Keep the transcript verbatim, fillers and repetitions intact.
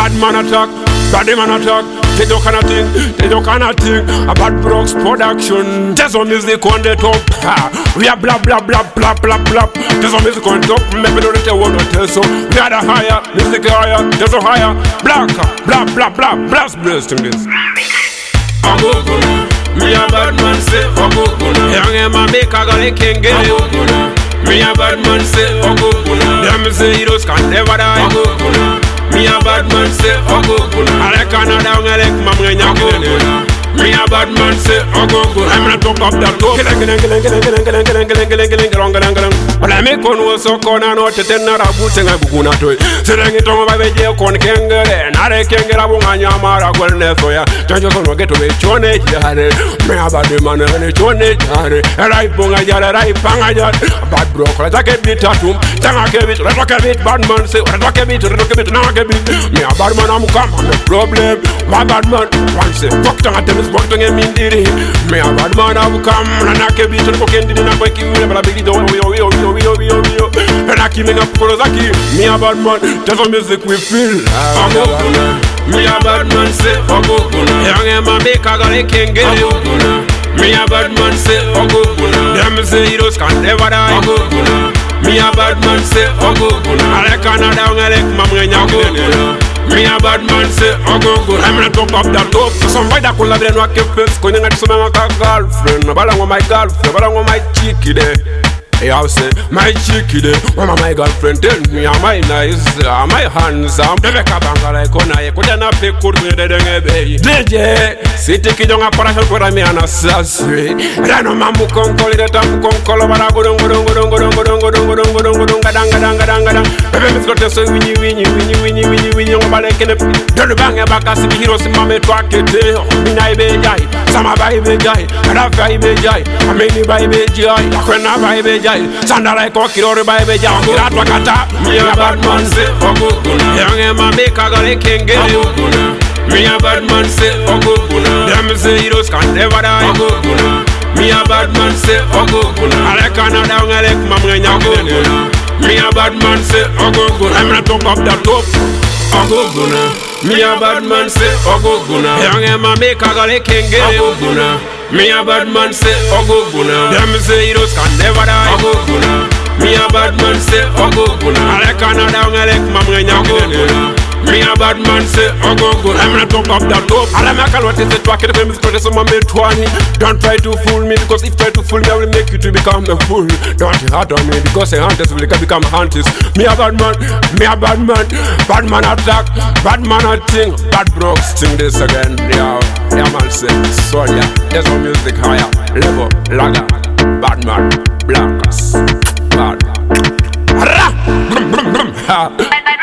bad man attack, bad man attack. They don't kind of thing, they don't kind of thing. A Bad Brooks production. There's some music on the top. Ha. We are blah blah blah blah blah blah. There's some music on top. Maybe don't tell what to tell. So we are the higher, music higher, there's a higher. Black, blah blah blah, blast blasting this. Oguguna, me a bad man say Oguguna. Young Emma make a gully king get it. Me a bad man say Oguguna. Them say heroes can never die. Oguguna. Me a bad man say Oguguna. I like Canada, I like Mamma Oguguna. Me a bad man say Oguguna. I'm gonna talk up that talk. But I make one was so corner not to ten naira boots and a buguna to it. Sitting it on my bed, con kangaroo, and I can't get a woman Yamara, well, never. Don't you get to it, Johnny, me a bad man, and it's Johnny, and I bunga yard, I panga yard, bad broker, I get bit at home, Tanga bit, rock a bit, bad man, say, rock a bit, rock a bit, now a bit. Me a bad man, I'm come, I'm a problem. My bad man, once a fuck to this bottom and mean did it. Me a bad man, I will come, and I can be to the fucking dinner, but you never be the way, and I keep up for Zaki. Me a bad man, just a music we feel. Oguguna. Me a bad man say Oguguna. Young Emma make a gully king get it. Me a bad man say Oguguna. Them say heroes can never die. Oguguna. Me a bad man say Oguguna. I like Canada, I like Mamma Oguguna. Me a bad man say Oguguna. I'm gonna talk up that top. Somebody that could have been working first, going to some of my girlfriend. But I want my girlfriend, but I want my cheeky there. I say, my cheeky day, when my girlfriend tell me, am I nice, am I handsome? Never come back like on I couldn't have picked with the baby. D J, sit take it on a parasol for me and a sassy. I know Mamu con call it a tam con call over a good on good on good on good on good on good on good on good on good on gadanga danga danga. Baby, Miss got to say, winnie, winnie, winnie, winnie, winnie, winnie, on my leg in the don't bang back as the heroes in my twat it. I be guy, some of my baby guy, and I baby guy, I mean, baby guy, I can't baby guy. Sanda like cocky or by the young Ratwakata. Me a bad man say Oguguna. Young Emma make a gully king get it. Me a bad man say Oguguna. Them say heroes can never die. Oguguna. Me a bad man say Oguguna. I like Canada, I like Mamma Oguguna. Me a bad man say Oguguna. I'm gonna talk up that top. Oguguna. Me a bad man say Oguguna. Young Emma make a gully king get it. Oguguna. Me a bad man say Oguguna. Them say heroes can never die. Oguguna. Me a bad man say Oguguna. I like Canada, I like Mamma Oguguna. Me a bad man say Oguguna. I'm gonna talk up that top. I like what is it? Talk it to me, because I'm a twenty. Don't try to fool me, because if you try to fool me, I will make you to become a fool. Don't hurt on me, because a hunters will become hunters. Me a bad man, me a bad man, bad man attack, bad man a thing, bad Brooks sing this again. Yeah, yeah man say, so yeah, there's no music higher, level, lager, bad man, blackers, bad. Brum, brum, brum.